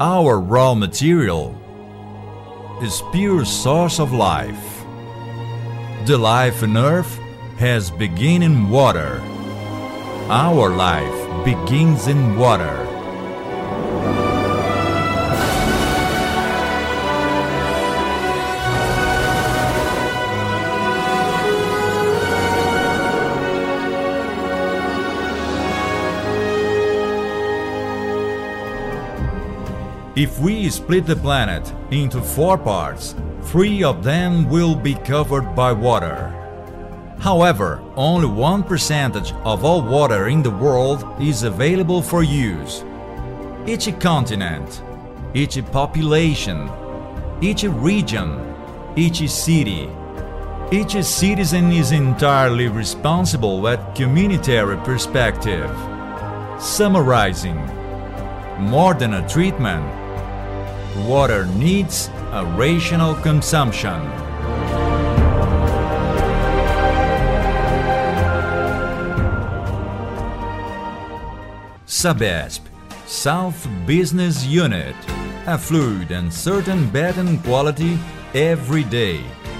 Our raw material is pure source of life. The life on earth has begun in water. Our life begins in water. If we split the planet into 4 parts, 3 of them will be covered by water. However, only 1% of all water in the world is available for use. Each continent, each population, each region, each city, each citizen is entirely responsible at communitary perspective. Summarizing, more than a treatment, water needs a rational consumption. SABESP, South Business Unit, a fluid and certain better quality every day.